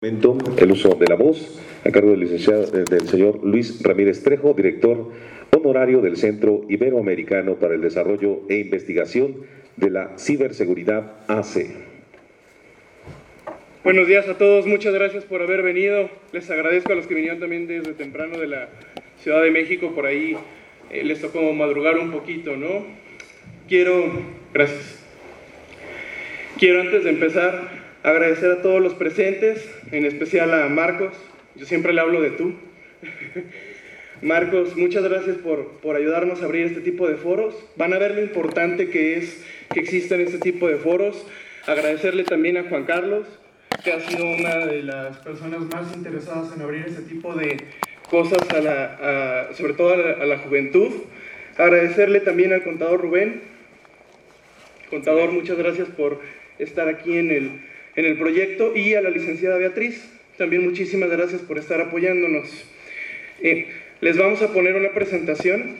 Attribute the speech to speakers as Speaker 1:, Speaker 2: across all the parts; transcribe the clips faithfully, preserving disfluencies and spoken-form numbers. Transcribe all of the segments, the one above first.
Speaker 1: El uso de la voz a cargo del licenciado del señor Luis Ramírez Trejo, director honorario del Centro Iberoamericano para el Desarrollo e Investigación de la Ciberseguridad A C E.
Speaker 2: Buenos días a todos, muchas gracias por haber venido. Les agradezco a los que vinieron también desde temprano de la Ciudad de México, por ahí eh, les tocó madrugar un poquito, ¿no? Quiero, gracias. Quiero antes de empezar agradecer a todos los presentes, en especial a Marcos. Yo siempre le hablo de tú. Marcos, muchas gracias por, por ayudarnos a abrir este tipo de foros. Van a ver lo importante que es que existan este tipo de foros. Agradecerle también a Juan Carlos, que ha sido una de las personas más interesadas en abrir este tipo de cosas, a la, a, sobre todo a la, a la juventud. Agradecerle también al contador Rubén. Contador, muchas gracias por estar aquí en el, en el proyecto, y a la licenciada Beatriz, también muchísimas gracias por estar apoyándonos. Eh, les vamos a poner una presentación.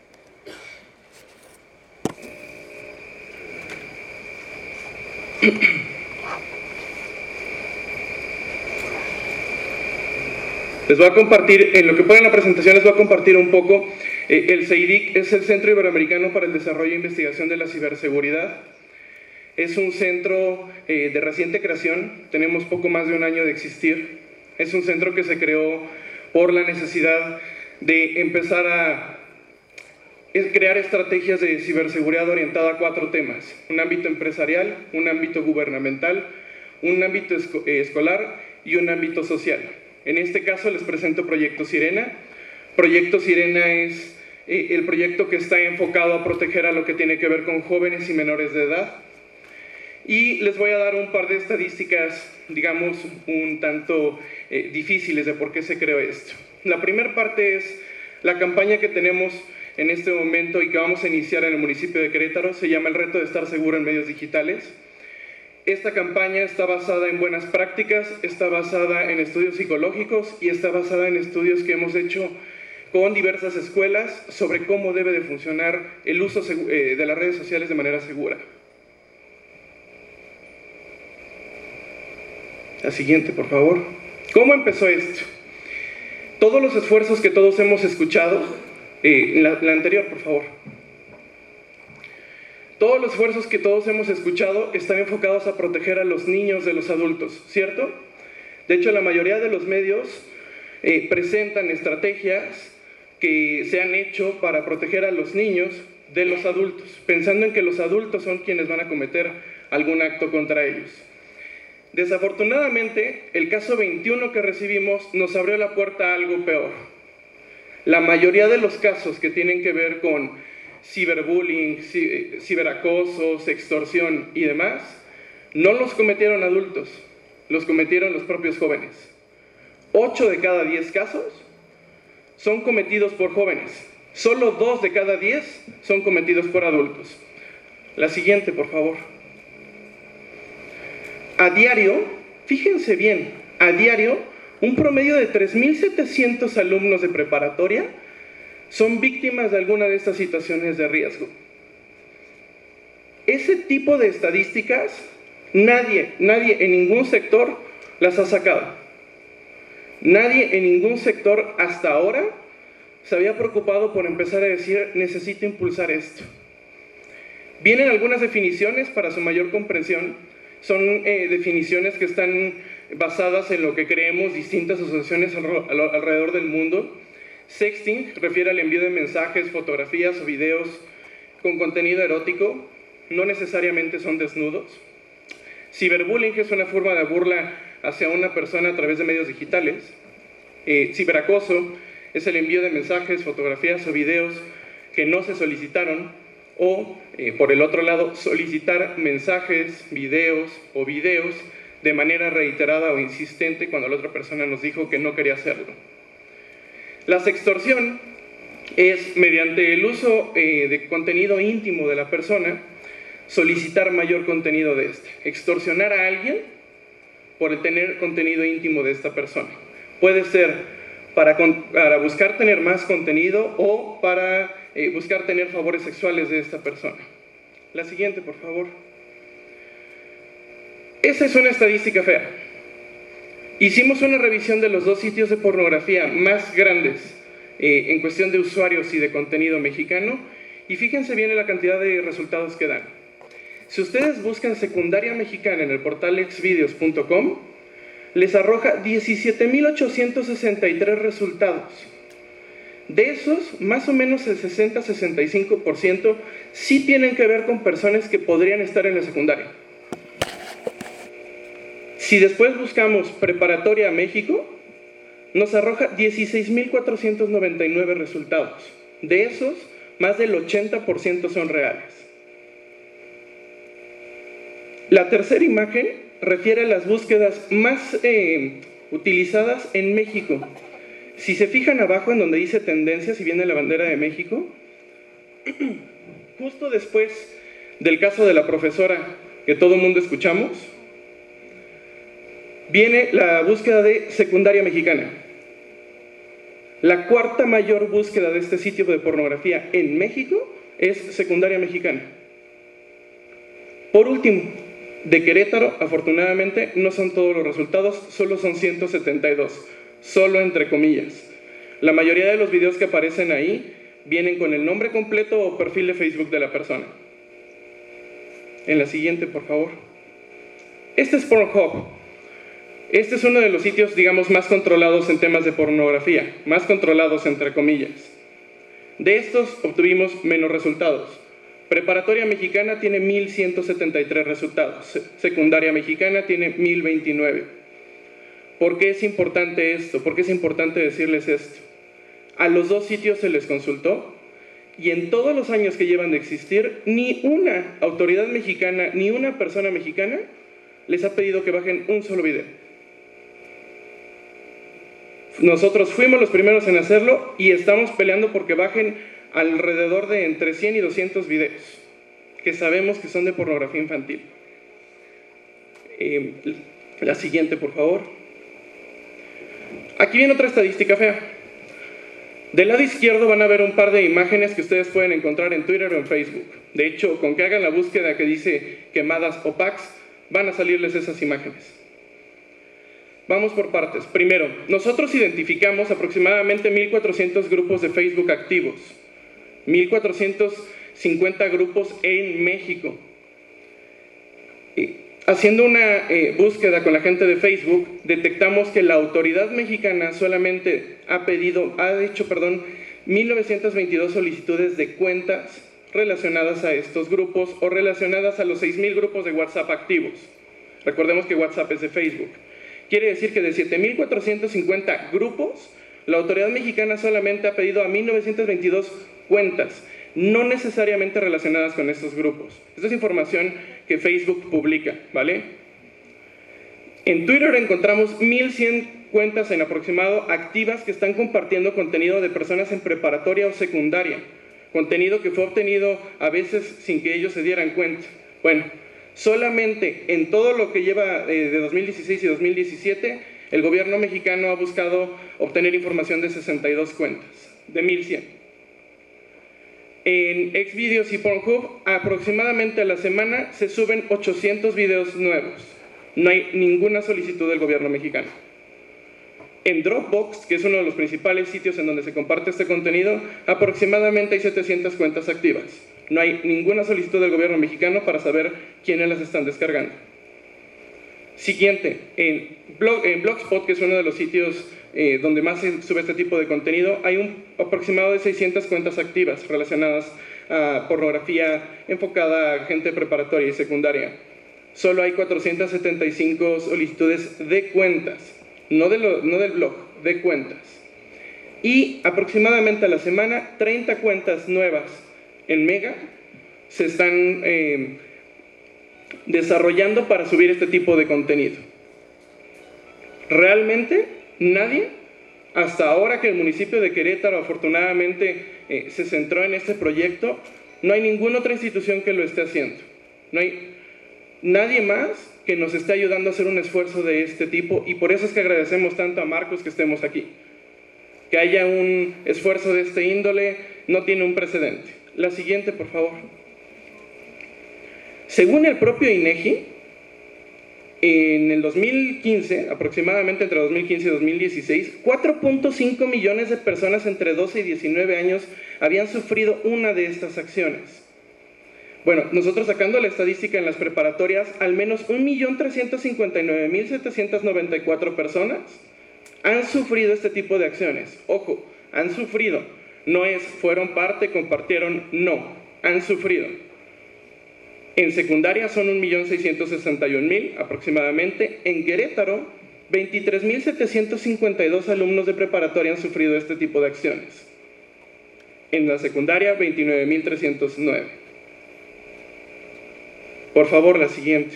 Speaker 2: Les voy a compartir, en lo que ponen la presentación les voy a compartir un poco. Eh, el C I D I C es el Centro Iberoamericano para el Desarrollo e Investigación de la Ciberseguridad. Es un centro eh, de reciente creación, tenemos poco más de un año de existir. Es un centro que se creó por la necesidad de empezar a crear estrategias de ciberseguridad orientada a cuatro temas: un ámbito empresarial, un ámbito gubernamental, un ámbito esco- eh, escolar y un ámbito social. En este caso les presento Proyecto Sirena. Proyecto Sirena es eh, el proyecto que está enfocado a proteger a lo que tiene que ver con jóvenes y menores de edad. Y les voy a dar un par de estadísticas, digamos, un tanto eh, difíciles de por qué se creó esto. La primera parte es la campaña que tenemos en este momento y que vamos a iniciar en el municipio de Querétaro. Se llama El Reto de Estar Seguro en Medios Digitales. Esta campaña está basada en buenas prácticas, está basada en estudios psicológicos y está basada en estudios que hemos hecho con diversas escuelas sobre cómo debe de funcionar el uso de las redes sociales de manera segura. La siguiente, por favor. ¿Cómo empezó esto? Todos los esfuerzos que todos hemos escuchado, eh, la, la anterior, por favor. Todos los esfuerzos que todos hemos escuchado están enfocados a proteger a los niños de los adultos, ¿cierto? De hecho, la mayoría de los medios eh, presentan estrategias que se han hecho para proteger a los niños de los adultos, pensando en que los adultos son quienes van a cometer algún acto contra ellos. Desafortunadamente, el caso veintiuno que recibimos nos abrió la puerta a algo peor. La mayoría de los casos que tienen que ver con ciberbullying, ciberacoso, extorsión y demás, no los cometieron adultos, los cometieron los propios jóvenes. Ocho de cada diez casos son cometidos por jóvenes. Solo dos de cada diez son cometidos por adultos. La siguiente, por favor. A diario, fíjense bien, a diario, un promedio de tres mil setecientos alumnos de preparatoria son víctimas de alguna de estas situaciones de riesgo. Ese tipo de estadísticas, nadie, nadie en ningún sector las ha sacado. Nadie en ningún sector hasta ahora se había preocupado por empezar a decir, necesito impulsar esto. Vienen algunas definiciones para su mayor comprensión. Son eh, definiciones que están basadas en lo que creemos distintas asociaciones alrededor del mundo. Sexting refiere al envío de mensajes, fotografías o videos con contenido erótico, no necesariamente son desnudos. Ciberbullying es una forma de burla hacia una persona a través de medios digitales. Eh, ciberacoso es el envío de mensajes, fotografías o videos que no se solicitaron. O, eh, por el otro lado, solicitar mensajes, videos o videos de manera reiterada o insistente cuando la otra persona nos dijo que no quería hacerlo. La sextorsión es, mediante el uso eh, de contenido íntimo de la persona, solicitar mayor contenido de este. Extorsionar a alguien por el tener contenido íntimo de esta persona. Puede ser para, para buscar tener más contenido o para eh, buscar tener favores sexuales de esta persona. La siguiente, por favor. Esa es una estadística fea. Hicimos una revisión de los dos sitios de pornografía más grandes eh, en cuestión de usuarios y de contenido mexicano, y fíjense bien en la cantidad de resultados que dan. Si ustedes buscan secundaria mexicana en el portal exvideos punto com, les arroja diecisiete mil ochocientos sesenta y tres resultados. De esos, más o menos el sesenta a sesenta y cinco por ciento sí tienen que ver con personas que podrían estar en la secundaria. Si después buscamos preparatoria México, nos arroja dieciséis mil cuatrocientos noventa y nueve resultados. De esos, más del ochenta por ciento son reales. La tercera imagen refiere a las búsquedas más eh, utilizadas en México. Si se fijan abajo en donde dice tendencias y viene la bandera de México, justo después del caso de la profesora que todo el mundo escuchamos, viene la búsqueda de secundaria mexicana. La cuarta mayor búsqueda de este sitio de pornografía en México es secundaria mexicana. Por último, de Querétaro, afortunadamente, no son todos los resultados, solo son ciento setenta y dos, solo entre comillas. La mayoría de los videos que aparecen ahí vienen con el nombre completo o perfil de Facebook de la persona. En la siguiente, por favor. Este es Pornhub. Este es uno de los sitios, digamos, más controlados en temas de pornografía, más controlados entre comillas. De estos obtuvimos menos resultados. Preparatoria mexicana tiene mil ciento setenta y tres resultados, secundaria mexicana tiene mil veintinueve. ¿Por qué es importante esto? ¿Por qué es importante decirles esto? A los dos sitios se les consultó y en todos los años que llevan de existir, ni una autoridad mexicana, ni una persona mexicana les ha pedido que bajen un solo video. Nosotros fuimos los primeros en hacerlo y estamos peleando porque bajen alrededor de entre cien y doscientos videos que sabemos que son de pornografía infantil. Eh, la siguiente, por favor. Aquí viene otra estadística fea. Del lado izquierdo van a ver un par de imágenes que ustedes pueden encontrar en Twitter o en Facebook. De hecho, con que hagan la búsqueda que dice quemadas o packs, van a salirles esas imágenes. Vamos por partes. Primero, nosotros identificamos aproximadamente mil cuatrocientos grupos de Facebook activos, mil cuatrocientos cincuenta grupos en México. Haciendo una eh, búsqueda con la gente de Facebook, detectamos que la autoridad mexicana solamente ha pedido, ha hecho, perdón, mil novecientas veintidós solicitudes de cuentas relacionadas a estos grupos o relacionadas a los seis mil grupos de WhatsApp activos. Recordemos que WhatsApp es de Facebook. Quiere decir que de siete mil cuatrocientos cincuenta grupos, la autoridad mexicana solamente ha pedido a mil novecientas veintidós cuentas, no necesariamente relacionadas con estos grupos. Esta es información que Facebook publica, ¿vale? En Twitter encontramos mil cien cuentas en aproximado activas que están compartiendo contenido de personas en preparatoria o secundaria, contenido que fue obtenido a veces sin que ellos se dieran cuenta. Bueno, solamente en todo lo que lleva eh, de dos mil dieciséis y dos mil diecisiete, el gobierno mexicano ha buscado obtener información de sesenta y dos cuentas, de mil cien. En Xvideos y Pornhub, aproximadamente a la semana se suben ochocientos videos nuevos. No hay ninguna solicitud del gobierno mexicano. En Dropbox, que es uno de los principales sitios en donde se comparte este contenido, aproximadamente hay setecientas cuentas activas. No hay ninguna solicitud del gobierno mexicano para saber quiénes las están descargando. Siguiente, en, Blog, en Blogspot, que es uno de los sitios eh, donde más se sube este tipo de contenido, hay un aproximado de seiscientas cuentas activas relacionadas a pornografía enfocada a gente preparatoria y secundaria. Solo hay cuatrocientas setenta y cinco solicitudes de cuentas, no, de lo, no del blog, de cuentas. Y aproximadamente a la semana, treinta cuentas nuevas en Mega se están eh, desarrollando para subir este tipo de contenido. Realmente nadie, hasta ahora que el municipio de Querétaro afortunadamente eh, se centró en este proyecto, no hay ninguna otra institución que lo esté haciendo. No hay nadie más que nos esté ayudando a hacer un esfuerzo de este tipo, y por eso es que agradecemos tanto a Marcos que estemos aquí. Que haya un esfuerzo de este índole no tiene un precedente. La siguiente, por favor. Según el propio INEGI, En el dos mil quince, aproximadamente entre dos mil quince y dos mil dieciséis, cuatro punto cinco millones de personas entre doce y diecinueve años habían sufrido una de estas acciones. Bueno, nosotros sacando la estadística en las preparatorias, al menos un millón trescientos cincuenta y nueve mil setecientos noventa y cuatro personas han sufrido este tipo de acciones. Ojo, han sufrido. No es fueron parte, compartieron, no, han sufrido. En secundaria son un millón seiscientos sesenta y un mil aproximadamente. En Querétaro, veintitrés mil setecientos cincuenta y dos alumnos de preparatoria han sufrido este tipo de acciones. En la secundaria, veintinueve mil trescientos nueve. Por favor, la siguiente.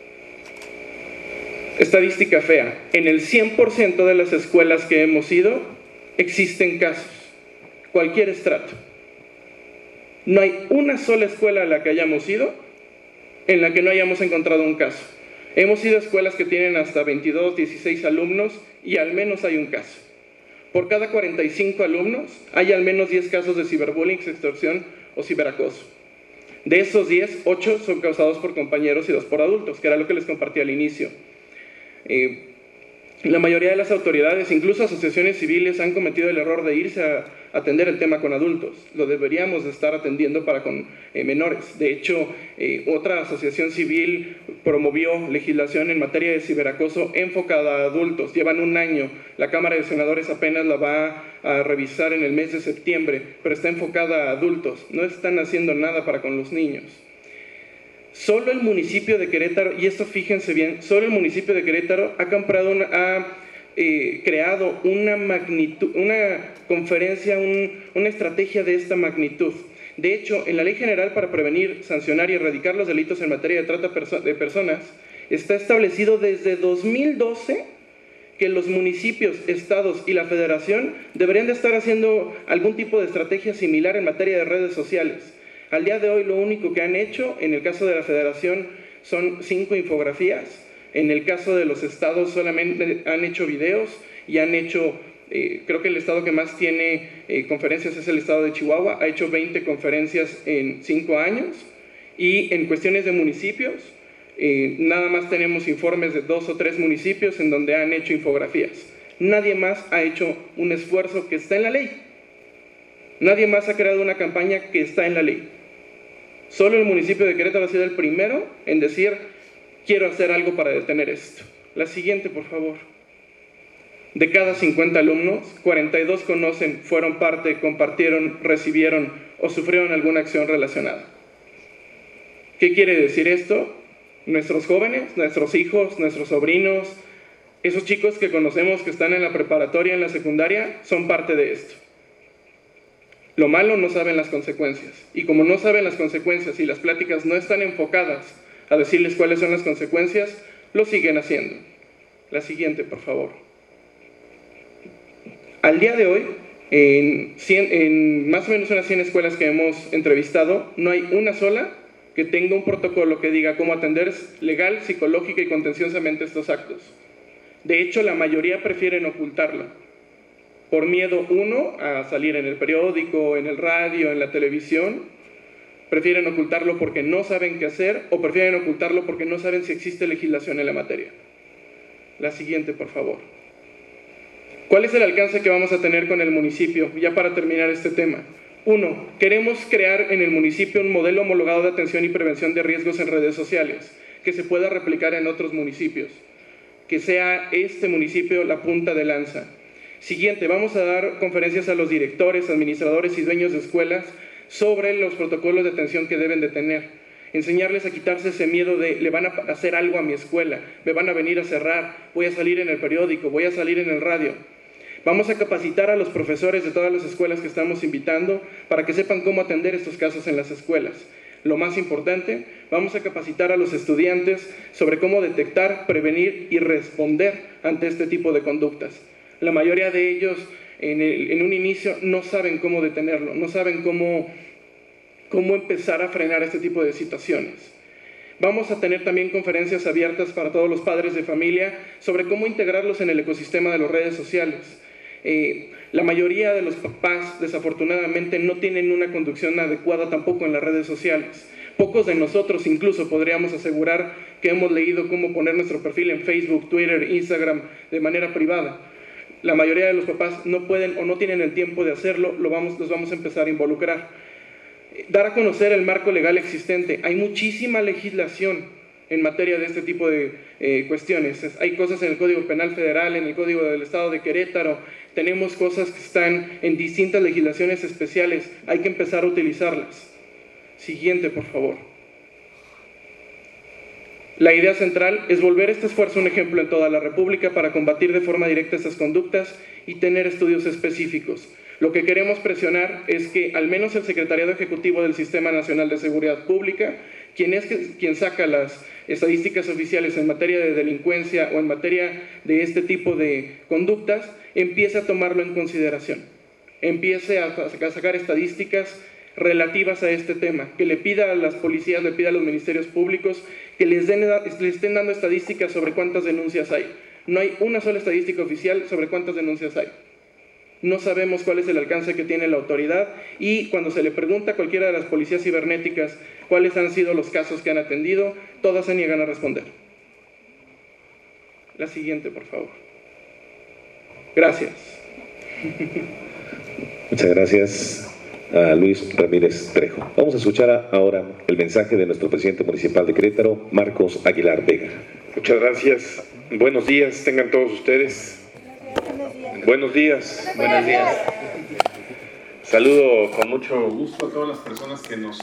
Speaker 2: Estadística fea. En el cien por ciento de las escuelas que hemos ido, existen casos. Cualquier estrato. No hay una sola escuela a la que hayamos ido en la que no hayamos encontrado un caso. Hemos ido a escuelas que tienen hasta veintidós, dieciséis alumnos y al menos hay un caso. Por cada cuarenta y cinco alumnos hay al menos diez casos de ciberbullying, extorsión o ciberacoso. De esos diez, ocho son causados por compañeros y dos por adultos, que era lo que les compartí al inicio. Eh, la mayoría de las autoridades, incluso asociaciones civiles, han cometido el error de irse a atender el tema con adultos. Lo deberíamos de estar atendiendo para con eh, menores. De hecho, eh, otra asociación civil promovió legislación en materia de ciberacoso enfocada a adultos. Llevan un año. La Cámara de Senadores apenas la va a revisar en el mes de septiembre, pero está enfocada a adultos. No están haciendo nada para con los niños. Solo el municipio de Querétaro, y esto fíjense bien, solo el municipio de Querétaro ha comprado una... Ha, Eh, creado una magnitud, una conferencia, un, una estrategia de esta magnitud. De hecho, en la Ley General para prevenir, sancionar y erradicar los delitos en materia de trata perso de personas, está establecido desde dos mil doce que los municipios, estados y la federación deberían de estar haciendo algún tipo de estrategia similar en materia de redes sociales. Al día de hoy, lo único que han hecho, en el caso de la federación, son cinco infografías. En el caso de los estados solamente han hecho videos y han hecho, eh, creo que el estado que más tiene eh, conferencias es el estado de Chihuahua, ha hecho veinte conferencias en cinco años. Y en cuestiones de municipios, eh, nada más tenemos informes de dos o tres municipios en donde han hecho infografías. Nadie más ha hecho un esfuerzo que está en la ley. Nadie más ha creado una campaña que está en la ley. Solo el municipio de Querétaro ha sido el primero en decir: quiero hacer algo para detener esto. La siguiente, por favor. De cada cincuenta alumnos, cuarenta y dos conocen, fueron parte, compartieron, recibieron o sufrieron alguna acción relacionada. ¿Qué quiere decir esto? Nuestros jóvenes, nuestros hijos, nuestros sobrinos, esos chicos que conocemos que están en la preparatoria, en la secundaria, son parte de esto. Lo malo, no saben las consecuencias. Y como no saben las consecuencias y las pláticas no están enfocadas a decirles cuáles son las consecuencias, lo siguen haciendo. La siguiente, por favor. Al día de hoy, en, cien, en más o menos unas cien escuelas que hemos entrevistado, no hay una sola que tenga un protocolo que diga cómo atender legal, psicológica y contenciosamente estos actos. De hecho, la mayoría prefieren ocultarlo. Por miedo, uno, a salir en el periódico, en el radio, en la televisión. Prefieren ocultarlo porque no saben qué hacer o prefieren ocultarlo porque no saben si existe legislación en la materia. La siguiente, por favor. ¿Cuál es el alcance que vamos a tener con el municipio? Ya para terminar este tema. Uno, queremos crear en el municipio un modelo homologado de atención y prevención de riesgos en redes sociales que se pueda replicar en otros municipios. Que sea este municipio la punta de lanza. Siguiente, vamos a dar conferencias a los directores, administradores y dueños de escuelas sobre los protocolos de atención que deben de tener. Enseñarles a quitarse ese miedo de le van a hacer algo a mi escuela, me van a venir a cerrar, voy a salir en el periódico, voy a salir en el radio. Vamos a capacitar a los profesores de todas las escuelas que estamos invitando para que sepan cómo atender estos casos en las escuelas. Lo más importante, vamos a capacitar a los estudiantes sobre cómo detectar, prevenir y responder ante este tipo de conductas. La mayoría de ellos En, el, en un inicio no saben cómo detenerlo, no saben cómo, cómo empezar a frenar este tipo de situaciones. Vamos a tener también conferencias abiertas para todos los padres de familia sobre cómo integrarlos en el ecosistema de las redes sociales. Eh, la mayoría de los papás, desafortunadamente, no tienen una conducción adecuada tampoco en las redes sociales. Pocos de nosotros incluso podríamos asegurar que hemos leído cómo poner nuestro perfil en Facebook, Twitter, Instagram de manera privada. La mayoría de los papás no pueden o no tienen el tiempo de hacerlo, lo vamos, los vamos a empezar a involucrar. Dar a conocer el marco legal existente. Hay muchísima legislación en materia de este tipo de eh, cuestiones. Hay cosas en el Código Penal Federal, en el Código del Estado de Querétaro, tenemos cosas que están en distintas legislaciones especiales, hay que empezar a utilizarlas. Siguiente, por favor. La idea central es volver este esfuerzo un ejemplo en toda la República para combatir de forma directa estas conductas y tener estudios específicos. Lo que queremos presionar es que al menos el Secretariado Ejecutivo del Sistema Nacional de Seguridad Pública, quien es quien saca las estadísticas oficiales en materia de delincuencia o en materia de este tipo de conductas, empiece a tomarlo en consideración, empiece a sacar estadísticas relativas a este tema, que le pida a las policías, le pida a los ministerios públicos que les, den, les estén dando estadísticas sobre cuántas denuncias hay. No hay una sola estadística oficial sobre cuántas denuncias hay. No sabemos cuál es el alcance que tiene la autoridad y cuando se le pregunta a cualquiera de las policías cibernéticas cuáles han sido los casos que han atendido, todas se niegan a responder. La siguiente, por favor. Gracias.
Speaker 1: Muchas gracias a Luis Ramírez Trejo. Vamos a escuchar ahora el mensaje de nuestro presidente municipal de Querétaro, Marcos Aguilar Vega.
Speaker 3: Muchas gracias. Buenos días, tengan todos ustedes. Buenos días.
Speaker 4: Buenos días.
Speaker 3: Saludo con mucho gusto a todas las personas que nos